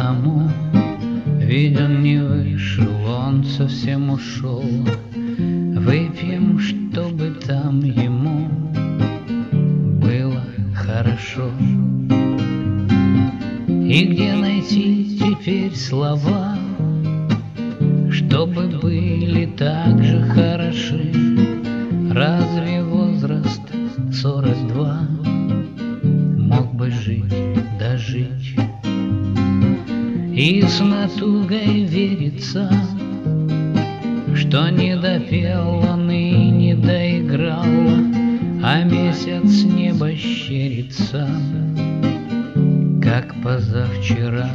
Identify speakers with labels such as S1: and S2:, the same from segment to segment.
S1: одному, ведь он не вышел, он совсем ушел. Выпьем, чтобы там ему было хорошо. И где найти теперь слова, чтобы были так же хороши? Разве возраст 42 мог бы жить, дожить? И с натугой верится, что не допел он и не доиграл, а месяц небо щерится, как позавчера.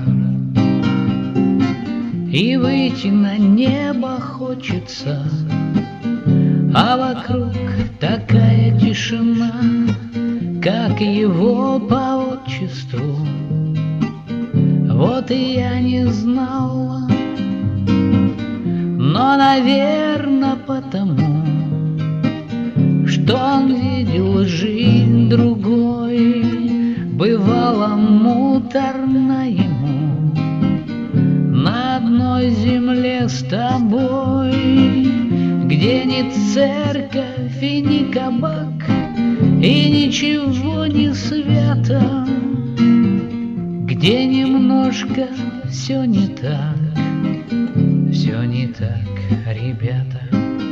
S1: И выйти на небо хочется, а вокруг такая тишина, как его по отчеству. Вот и я не знала, но, наверно, потому, что он видел жизнь другой. Бывало муторно ему на одной земле с тобой, где ни церковь и ни кабак, и ничего не свято, где немножко все не так, ребята.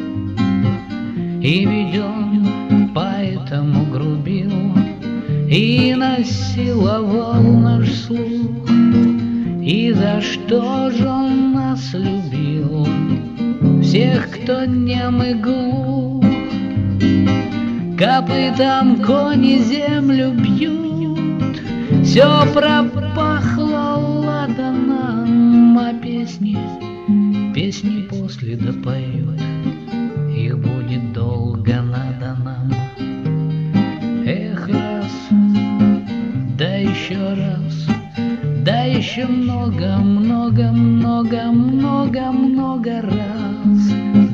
S1: И ведь он поэтому грубил и насиловал наш слух. И за что же он нас любил, всех, кто нем и глух? Копытом кони землю бьют, все пропахло ладаном, а песни после допоют, их будет долго надо нам. Эх, раз, да еще раз, да еще много раз.